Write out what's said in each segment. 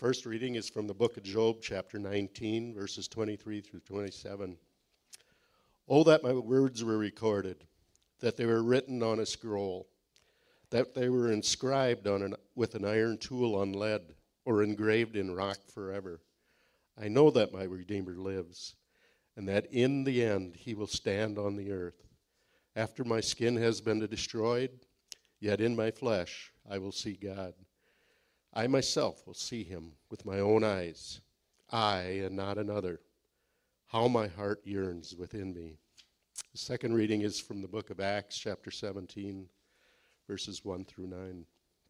first reading is from the book of Job, chapter 19, verses 23 through 27. Oh, that my words were recorded, that they were written on a scroll, that they were inscribed with an iron tool on lead, or engraved in rock forever. I know that my Redeemer lives, and that in the end he will stand on the earth. After my skin has been destroyed, yet in my flesh I will see God. I myself will see him with my own eyes, I and not another. How my heart yearns within me. The second reading is from the book of Acts, chapter 17, verses 1 through 9.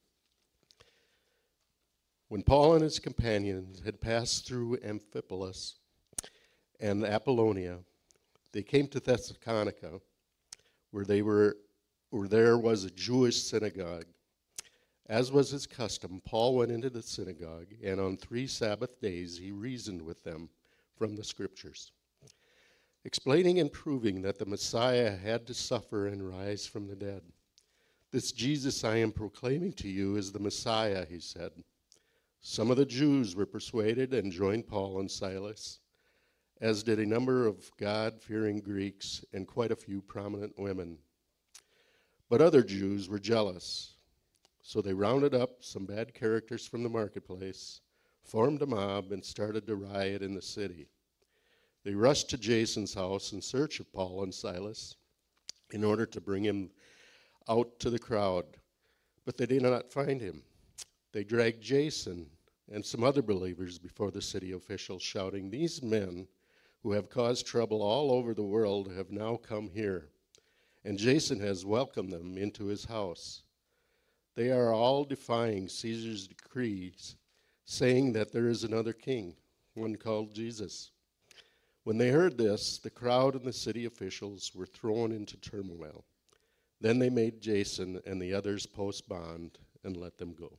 When Paul and his companions had passed through Amphipolis and Apollonia, they came to Thessalonica, where there was a Jewish synagogue. As was his custom, Paul went into the synagogue, and on 3 Sabbath days he reasoned with them from the Scriptures, explaining and proving that the Messiah had to suffer and rise from the dead. This Jesus I am proclaiming to you is the Messiah, he said. Some of the Jews were persuaded and joined Paul and Silas, as did a number of God-fearing Greeks and quite a few prominent women. But other Jews were jealous. So they rounded up some bad characters from the marketplace, formed a mob, and started to riot in the city. They rushed to Jason's house in search of Paul and Silas in order to bring him out to the crowd, but they did not find him. They dragged Jason and some other believers before the city officials, shouting, "These men who have caused trouble all over the world have now come here, and Jason has welcomed them into his house. They are all defying Caesar's decrees, saying that there is another king, one called Jesus." When they heard this, the crowd and the city officials were thrown into turmoil. Then they made Jason and the others post bond and let them go.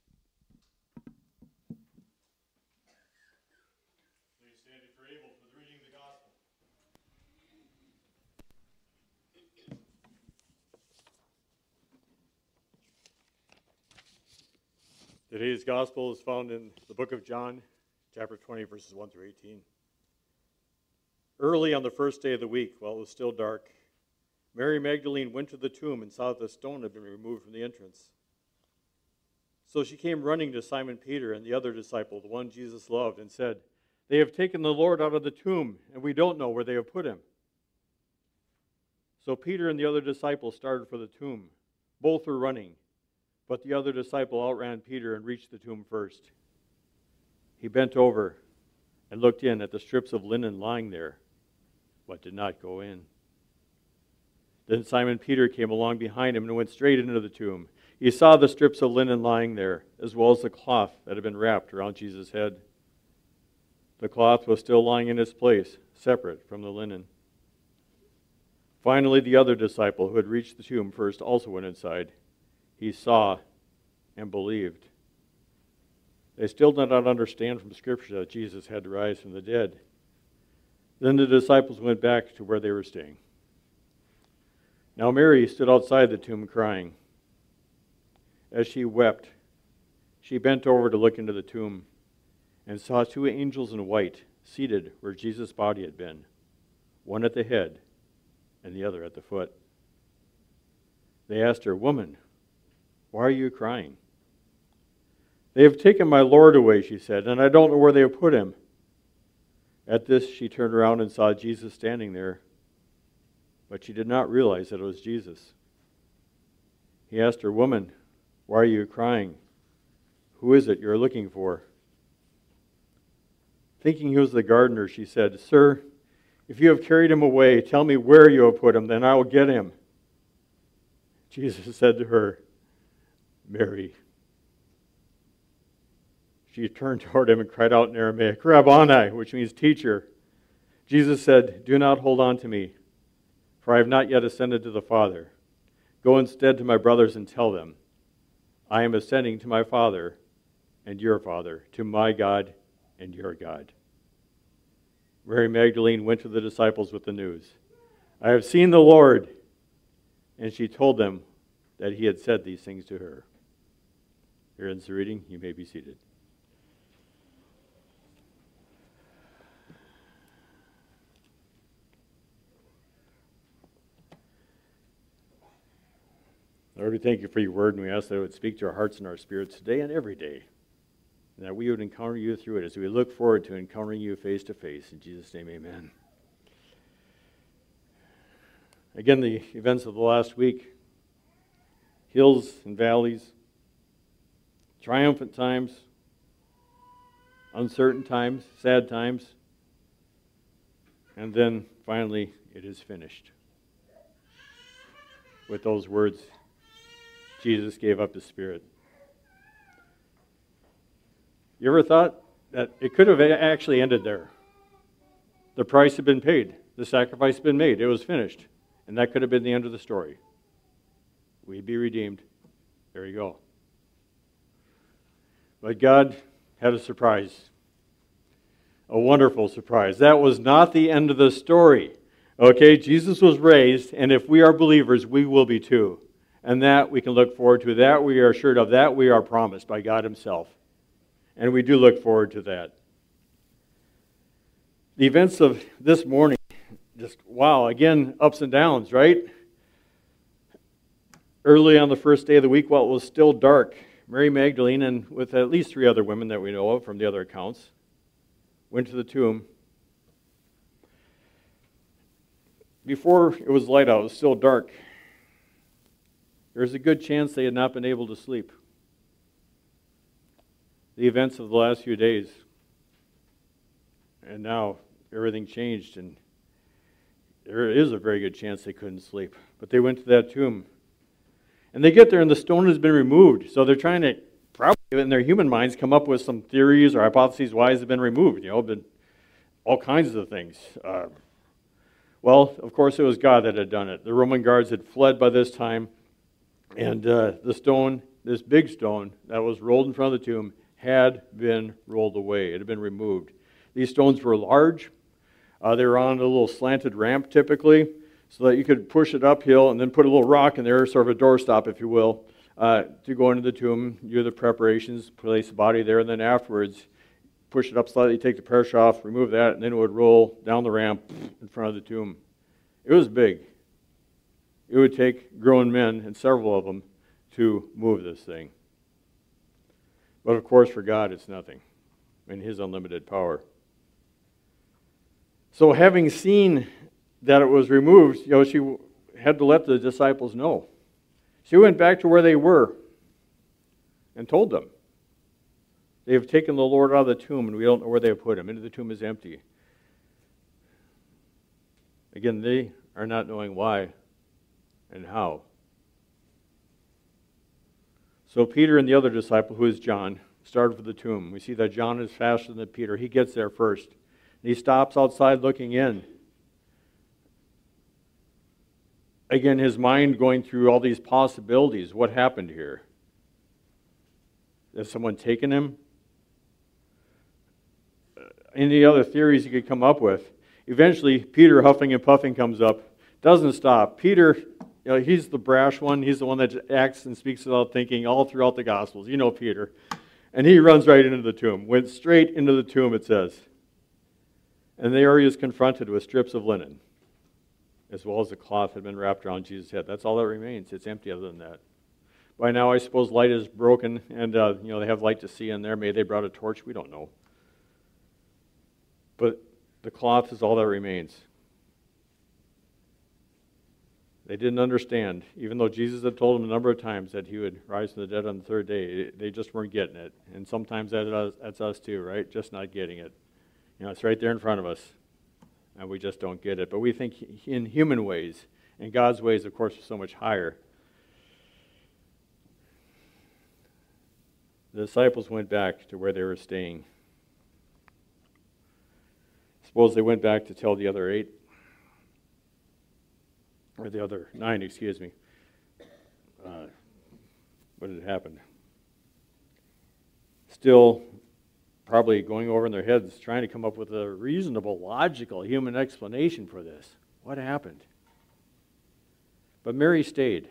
Please stand if you're able for the reading of the gospel. Today's gospel is found in the book of John, chapter 20, verses 1 through 18. Early on the first day of the week, while it was still dark, Mary Magdalene went to the tomb and saw that the stone had been removed from the entrance. So she came running to Simon Peter and the other disciple, the one Jesus loved, and said, "They have taken the Lord out of the tomb, and we don't know where they have put him." So Peter and the other disciple started for the tomb. Both were running, but the other disciple outran Peter and reached the tomb first. He bent over and looked in at the strips of linen lying there, but did not go in. Then Simon Peter came along behind him and went straight into the tomb. He saw the strips of linen lying there, as well as the cloth that had been wrapped around Jesus' head. The cloth was still lying in its place, separate from the linen. Finally, the other disciple who had reached the tomb first also went inside. He saw and believed. They still did not understand from Scripture that Jesus had to rise from the dead. Then the disciples went back to where they were staying. Now Mary stood outside the tomb crying. As she wept, she bent over to look into the tomb and saw 2 angels in white seated where Jesus' body had been, one at the head and the other at the foot. They asked her, "Woman, why are you crying?" "They have taken my Lord away," she said, "and I don't know where they have put him." At this, she turned around and saw Jesus standing there, but she did not realize that it was Jesus. He asked her, "Woman, why are you crying? Who is it you are looking for?" Thinking he was the gardener, she said, "Sir, if you have carried him away, tell me where you have put him, then I will get him." Jesus said to her, "Mary." She turned toward him and cried out in Aramaic, "Rabboni," which means teacher. Jesus said, "Do not hold on to me, for I have not yet ascended to the Father. Go instead to my brothers and tell them, I am ascending to my Father and your Father, to my God and your God." Mary Magdalene went to the disciples with the news, "I have seen the Lord." And she told them that he had said these things to her. Here ends the reading. You may be seated. Lord, we thank you for your word, and we ask that it would speak to our hearts and our spirits today and every day, and that we would encounter you through it as we look forward to encountering you face to face. In Jesus' name, amen. Again, the events of the last week, hills and valleys, triumphant times, uncertain times, sad times, and then finally it is finished. With those words, Jesus gave up his spirit. You ever thought that it could have actually ended there? The price had been paid. The sacrifice had been made. It was finished. And that could have been the end of the story. We'd be redeemed. There you go. But God had a surprise. A wonderful surprise. That was not the end of the story. Okay, Jesus was raised, and if we are believers, we will be too. And that we can look forward to. That we are assured of. That we are promised by God himself. And we do look forward to that. The events of this morning, just wow, again, ups and downs, right? Early on the first day of the week, while it was still dark, Mary Magdalene, and with at least 3 other women that we know of from the other accounts, went to the tomb. Before it was light out, it was still dark. There's a good chance they had not been able to sleep. The events of the last few days. And now everything changed, and there is a very good chance they couldn't sleep. But they went to that tomb. And they get there, and the stone has been removed. So they're trying to, probably in their human minds, come up with some theories or hypotheses why it's been removed. Been all kinds of things. Well, of course, it was God that had done it. The Roman guards had fled by this time, and the stone, this big stone that was rolled in front of the tomb, had been rolled away. It had been removed. These stones were large. They were on a little slanted ramp, typically, so that you could push it uphill and then put a little rock in there, sort of a doorstop, if you will, to go into the tomb, do the preparations, place the body there, and then afterwards, push it up slightly, take the pressure off, remove that, and then it would roll down the ramp in front of the tomb. It was big. It would take grown men, and several of them, to move this thing. But of course, for God, it's nothing in his unlimited power. So having seen that it was removed, she had to let the disciples know. She went back to where they were and told them. They have taken the Lord out of the tomb, and we don't know where they have put him. And the tomb is empty. Again, they are not knowing why and how. So Peter and the other disciple, who is John, started for the tomb. We see that John is faster than Peter. He gets there first. He stops outside looking in. Again, his mind going through all these possibilities. What happened here? Has someone taken him? Any other theories he could come up with? Eventually, Peter, huffing and puffing, comes up. Doesn't stop. Peter, he's the brash one. He's the one that acts and speaks without thinking all throughout the Gospels. You know Peter. And he runs right into the tomb. Went straight into the tomb, it says. And there he is confronted with strips of linen, as well as a cloth had been wrapped around Jesus' head. That's all that remains. It's empty other than that. By now, I suppose light is broken, and they have light to see in there. Maybe they brought a torch. We don't know. But the cloth is all that remains. They didn't understand, even though Jesus had told them a number of times that he would rise from the dead on the third day. They just weren't getting it. And sometimes that's us too, right? Just not getting it. It's right there in front of us, and we just don't get it. But we think in human ways, and God's ways, of course, are so much higher. The disciples went back to where they were staying. Suppose they went back to tell the other 8, or the other 9, excuse me. What had happened? Still probably going over in their heads, trying to come up with a reasonable, logical, human explanation for this. What happened? But Mary stayed.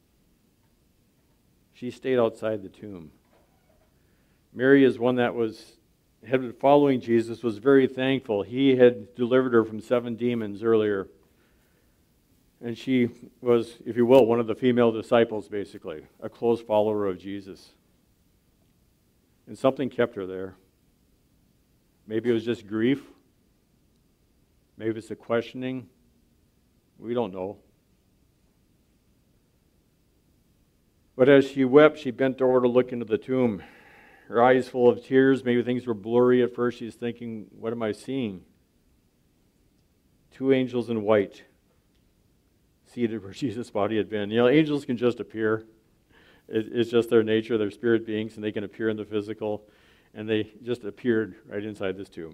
She stayed outside the tomb. Mary is one that had been following Jesus, was very thankful. He had delivered her from 7 demons earlier. And she was, if you will, one of the female disciples, basically, a close follower of Jesus. And something kept her there. Maybe it was just grief. Maybe it's a questioning. We don't know. But as she wept, she bent over to look into the tomb. Her eyes full of tears. Maybe things were blurry at first. She's thinking, what am I seeing? Two angels in white, seated where Jesus' body had been. Angels can just appear. It's just their nature. They're spirit beings, and they can appear in the physical. And they just appeared right inside this tomb.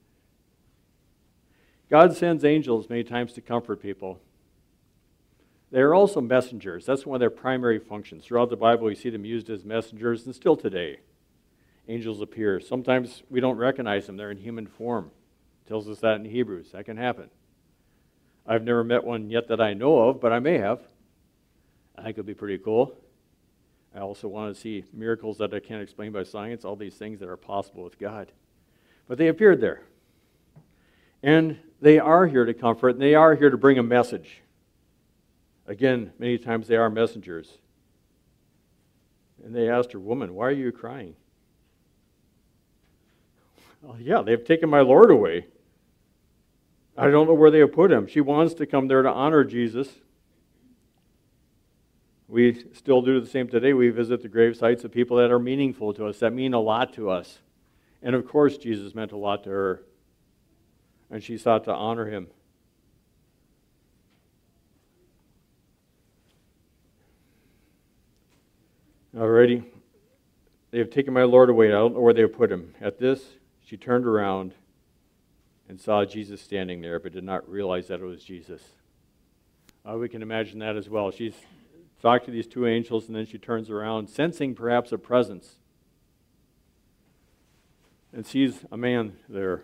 God sends angels many times to comfort people. They are also messengers. That's one of their primary functions. Throughout the Bible, you see them used as messengers, and still today, angels appear. Sometimes we don't recognize them. They're in human form. It tells us that in Hebrews. That can happen. I've never met one yet that I know of, but I may have. I think it would be pretty cool. I also want to see miracles that I can't explain by science, all these things that are possible with God. But they appeared there. And they are here to comfort, and they are here to bring a message. Again, many times they are messengers. And they asked her, woman, why are you crying? Oh, yeah, they've taken my Lord away. I don't know where they have put him. She wants to come there to honor Jesus. We still do the same today. We visit the grave sites of people that are meaningful to us, that mean a lot to us. And of course, Jesus meant a lot to her. And she sought to honor him. Alrighty. They have taken my Lord away. I don't know where they have put him. At this, she turned around and saw Jesus standing there, but did not realize that it was Jesus. We can imagine that as well. She's talked to these two angels, and then she turns around, sensing perhaps a presence, and sees a man there.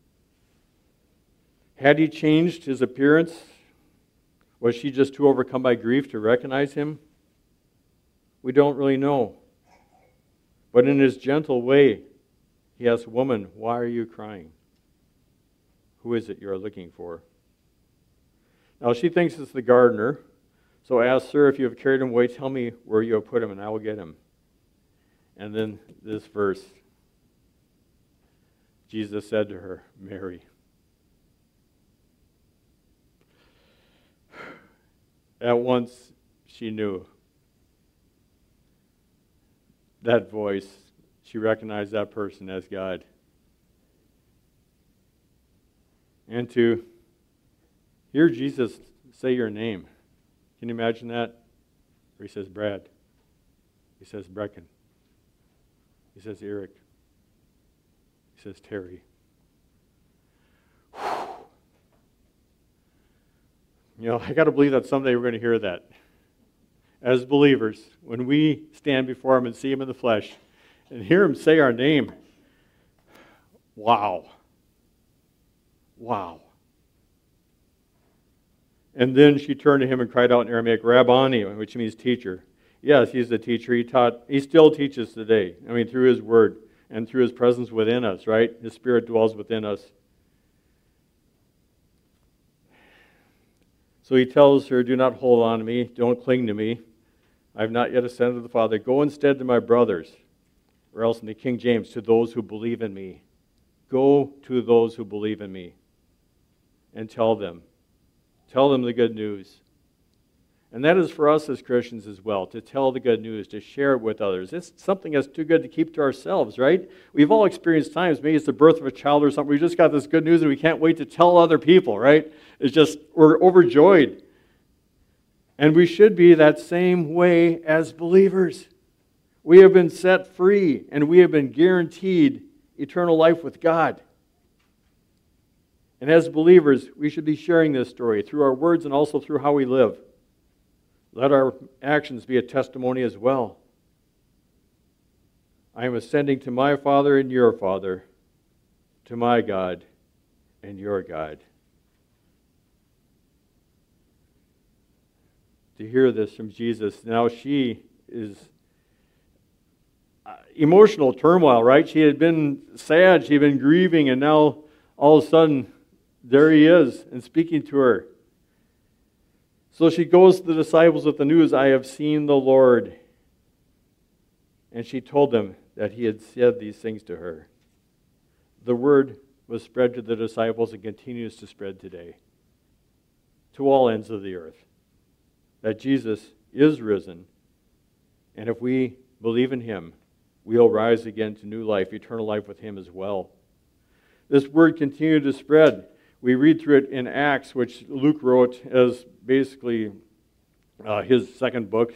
Had he changed his appearance? Was she just too overcome by grief to recognize him? We don't really know. But in his gentle way, he asks, woman, why are you crying? Who is it you are looking for? Now she thinks it's the gardener, so asks, sir, if you have carried him away, tell me where you have put him, and I will get him. And then this verse, Jesus said to her, Mary. At once she knew that voice. She recognized that person as God. And to hear Jesus say your name. Can you imagine that? Where he says Brad. He says Brecken. He says Eric. He says Terry. I got to believe that someday we're going to hear that. As believers, when we stand before him and see him in the flesh and hear him say our name, wow. Wow. And then she turned to him and cried out in Aramaic, Rabboni, which means teacher. Yes, he's the teacher. He still teaches today. Through his word and through his presence within us, right? His Spirit dwells within us. So he tells her, do not hold on to me. Don't cling to me. I have not yet ascended to the Father. Go instead to my brothers, or else in the King James, to those who believe in me. Go to those who believe in me and tell them. Tell them the good news. And that is for us as Christians as well, to tell the good news, to share it with others. It's something that's too good to keep to ourselves, right? We've all experienced times, maybe it's the birth of a child or something, we just got this good news and we can't wait to tell other people, right? It's just, we're overjoyed. And we should be that same way as believers. We have been set free and we have been guaranteed eternal life with God. And as believers, we should be sharing this story through our words and also through how we live. Let our actions be a testimony as well. I am ascending to my Father and your Father, to my God and your God. To hear this from Jesus. Now she is emotional turmoil, right? She had been sad, she had been grieving, and now all of a sudden, there he is and speaking to her. So she goes to the disciples with the news, I have seen the Lord. And she told them that he had said these things to her. The word was spread to the disciples and continues to spread today to all ends of the earth, that Jesus is risen, and if we believe in him, we'll rise again to new life, eternal life with him as well. This word continued to spread. We read through it in Acts, which Luke wrote as basically his second book.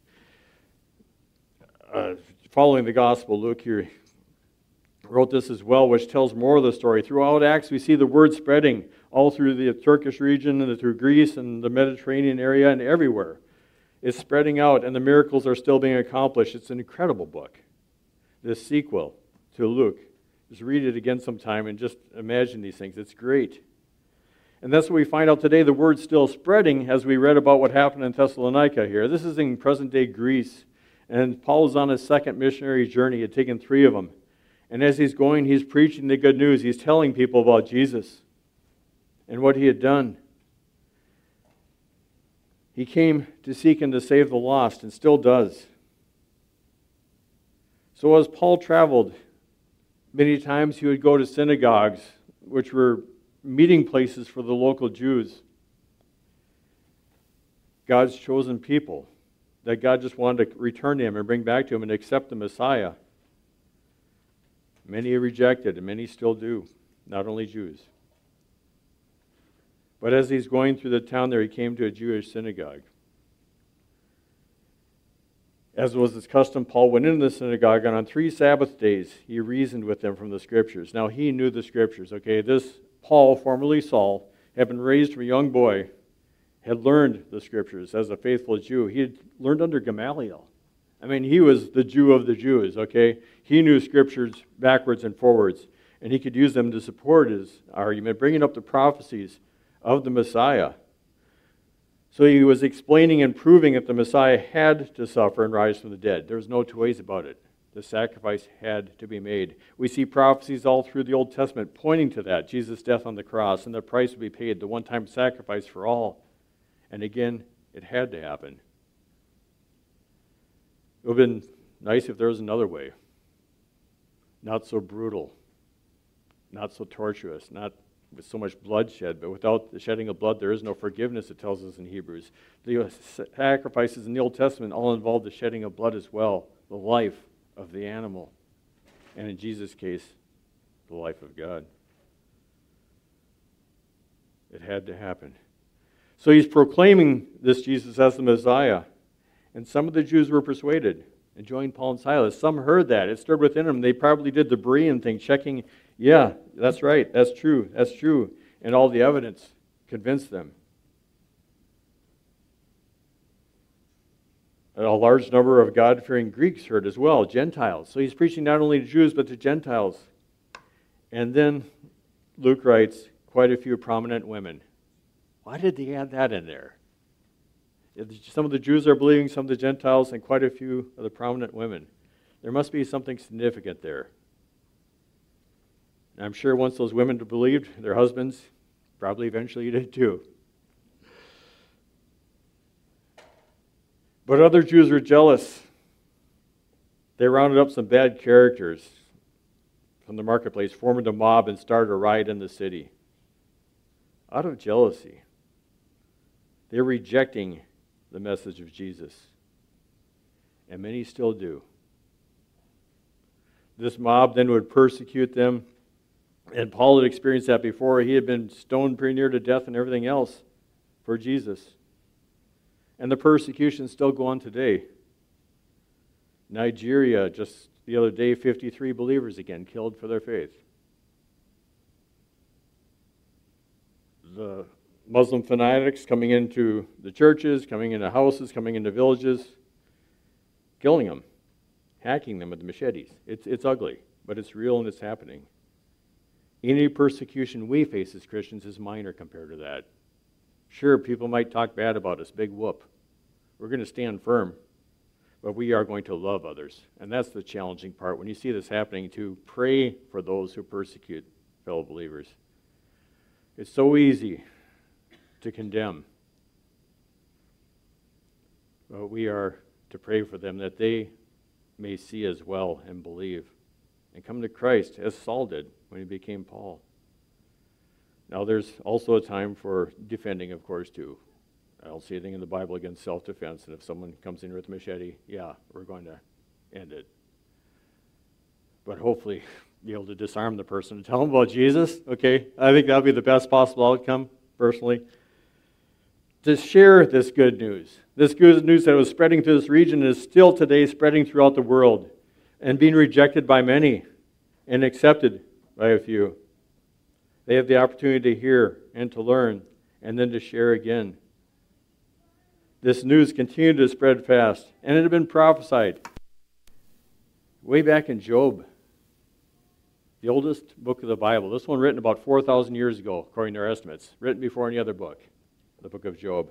Following the Gospel, Luke here wrote this as well, which tells more of the story. Throughout Acts, we see the word spreading all through the Turkish region and through Greece and the Mediterranean area and everywhere. It's spreading out, and the miracles are still being accomplished. It's an incredible book. This sequel to Luke. Just read it again sometime and just imagine these things. It's great. And that's what we find out today. The word's still spreading as we read about what happened in Thessalonica here. This is in present-day Greece. And Paul is on his second missionary journey. He had taken 3 of them. And as he's going, he's preaching the good news. He's telling people about Jesus and what he had done. He came to seek and to save the lost, and still does. So as Paul traveled, many times he would go to synagogues, which were meeting places for the local Jews. God's chosen people that God just wanted to return to him and bring back to him and accept the Messiah. Many rejected, and many still do, not only Jews. But as he's going through the town there, he came to a Jewish synagogue. As was his custom, Paul went into the synagogue, and on 3 Sabbath days, he reasoned with them from the Scriptures. Now, he knew the Scriptures, okay? This Paul, formerly Saul, had been raised from a young boy, had learned the Scriptures as a faithful Jew. He had learned under Gamaliel. I mean, he was the Jew of the Jews, okay? He knew Scriptures backwards and forwards, and he could use them to support his argument, bringing up the prophecies of the Messiah. So he was explaining and proving that the Messiah had to suffer and rise from the dead. There was no two ways about it. The sacrifice had to be made. We see prophecies all through the Old Testament pointing to that. Jesus' death on the cross, and the price would be paid, the one-time sacrifice for all. And again, it had to happen. It would have been nice if there was another way. Not so brutal. Not so torturous. Not with so much bloodshed. But without the shedding of blood, there is no forgiveness, it tells us in Hebrews. The sacrifices in the Old Testament all involved the shedding of blood as well. The life of the animal. And in Jesus' case, the life of God. It had to happen. So he's proclaiming this Jesus as the Messiah. And some of the Jews were persuaded and joined Paul and Silas. Some heard that. It stirred within them. They probably did the Berean thing, checking, yeah, that's right, that's true. And all the evidence convinced them. A large number of God-fearing Greeks heard as well, Gentiles. So he's preaching not only to Jews, but to Gentiles. And then Luke writes, quite a few prominent women. Why did they add that in there? Some of the Jews are believing, some of the Gentiles, and quite a few of the prominent women. There must be something significant there. And I'm sure once those women believed, their husbands probably eventually did too. But other Jews were jealous. They rounded up some bad characters from the marketplace, formed a mob, and started a riot in the city. Out of jealousy. They're rejecting the message of Jesus. And many still do. This mob then would persecute them. And Paul had experienced that before. He had been stoned pretty near to death and everything else for Jesus. And the persecutions still go on today. Nigeria, just the other day, 53 believers again killed for their faith. The Muslim fanatics coming into the churches, coming into houses, coming into villages, killing them, hacking them with machetes. It's ugly, but it's real and it's happening. Any persecution we face as Christians is minor compared to that. Sure, people might talk bad about us, big whoop. We're going to stand firm, but we are going to love others. And that's the challenging part. When you see this happening, to pray for those who persecute fellow believers. It's so easy to condemn. But we are to pray for them that they may see as well and believe and come to Christ as Saul did when he became Paul. Now there's also a time for defending, of course, too. I don't see anything in the Bible against self-defense, and if someone comes in with a machete, yeah, we're going to end it. But hopefully be able to disarm the person and tell them about Jesus. Okay, I think that would be the best possible outcome, personally. To share this good news. This good news that was spreading through this region is still today spreading throughout the world and being rejected by many and accepted by a few. They have the opportunity to hear and to learn and then to share again. This news continued to spread fast, and it had been prophesied way back in Job, the oldest book of the Bible. This one written about 4,000 years ago, according to our estimates, written before any other book, the book of Job.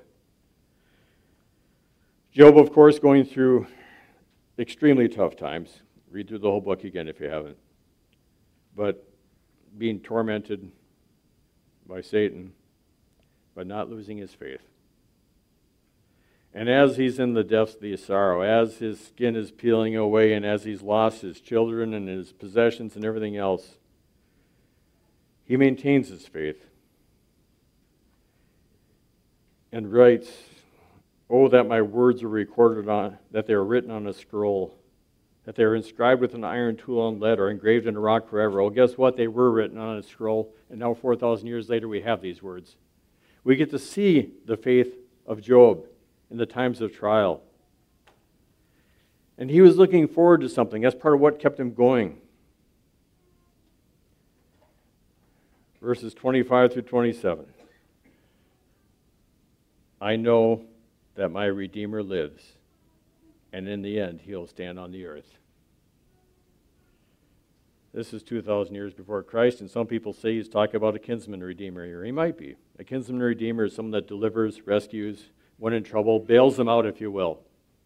Job, of course, going through extremely tough times. Read through the whole book again if you haven't. But being tormented by Satan, but not losing his faith. And as he's in the depths of the sorrow, as his skin is peeling away, and as he's lost his children and his possessions and everything else, he maintains his faith and writes, "Oh, that my words were recorded on, that they are written on a scroll, that they are inscribed with an iron tool and lead, or engraved in a rock forever." Well, guess what? They were written on a scroll, and now 4,000 years later we have these words. We get to see the faith of Job in the times of trial. And he was looking forward to something. That's part of what kept him going. Verses 25 through 27. "I know that my Redeemer lives, and in the end he'll stand on the earth." This is 2,000 years before Christ, and some people say he's talking about a kinsman redeemer here. He might be. A kinsman redeemer is someone that delivers, rescues, when in trouble, bails them out, if you will.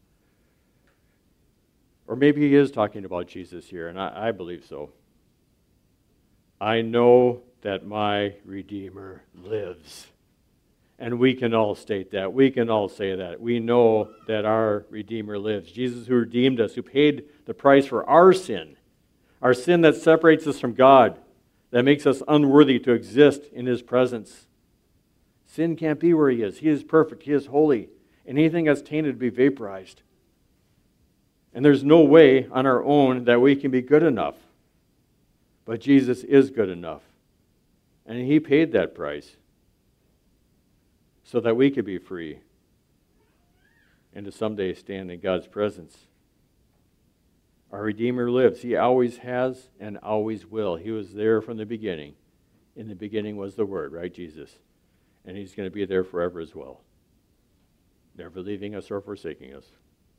Or maybe he is talking about Jesus here, and I believe so. "I know that my Redeemer lives." And we can all state that. We can all say that. We know that our Redeemer lives. Jesus who redeemed us, who paid the price for our sin that separates us from God, that makes us unworthy to exist in his presence. Sin can't be where he is. He is perfect. He is holy. And anything that's tainted will be vaporized. And there's no way on our own that we can be good enough. But Jesus is good enough. And he paid that price so that we could be free and to someday stand in God's presence. Our Redeemer lives. He always has and always will. He was there from the beginning. In the beginning was the Word, right, Jesus? And he's going to be there forever as well, never leaving us or forsaking us.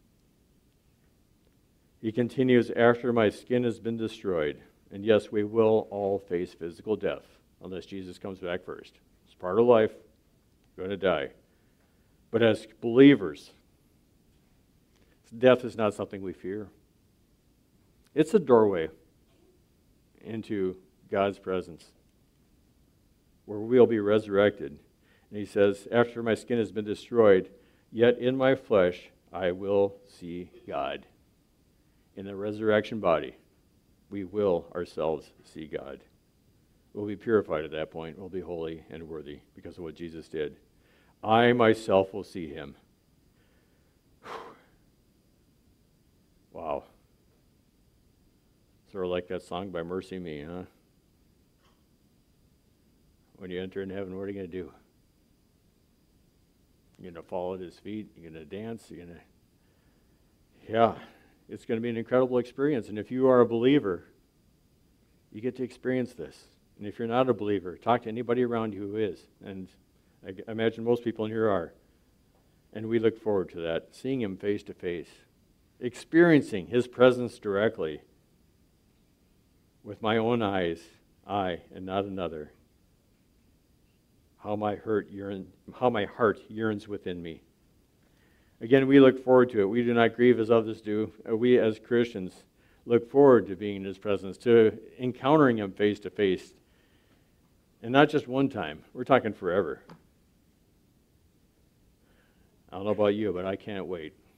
He continues, "After my skin has been destroyed," and yes, we will all face physical death unless Jesus comes back first. It's part of life. You're going to die. But as believers, death is not something we fear. It's a doorway into God's presence where we'll be resurrected. And he says, "After my skin has been destroyed, yet in my flesh I will see God." In the resurrection body, we will ourselves see God. We'll be purified at that point. We'll be holy and worthy because of what Jesus did. "I myself will see him." Wow. Sort of like that song by Mercy Me, huh? When you enter in heaven, what are you going to do? You're going to fall at his feet. You're going to dance. Yeah, it's going to be an incredible experience. And if you are a believer, you get to experience this. And if you're not a believer, talk to anybody around you who is. And I imagine most people in here are. And we look forward to that, seeing him face to face, experiencing his presence directly with my own eyes, I and not another. How my heart yearns within me. Again, we look forward to it. We do not grieve as others do. We as Christians look forward to being in his presence, to encountering him face to face. And not just one time. We're talking forever. I don't know about you, but I can't wait.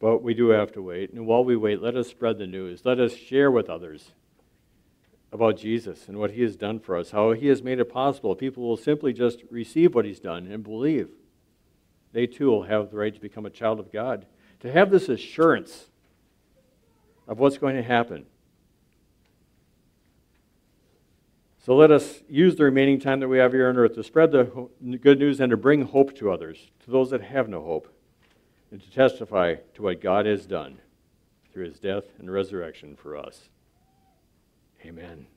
But we do have to wait. And while we wait, let us spread the news. Let us share with others about Jesus and what he has done for us, how he has made it possible. People will simply just receive what he's done and believe. They too will have the right to become a child of God, to have this assurance of what's going to happen. So let us use the remaining time that we have here on earth to spread the good news and to bring hope to others, to those that have no hope, and to testify to what God has done through his death and resurrection for us. Amen.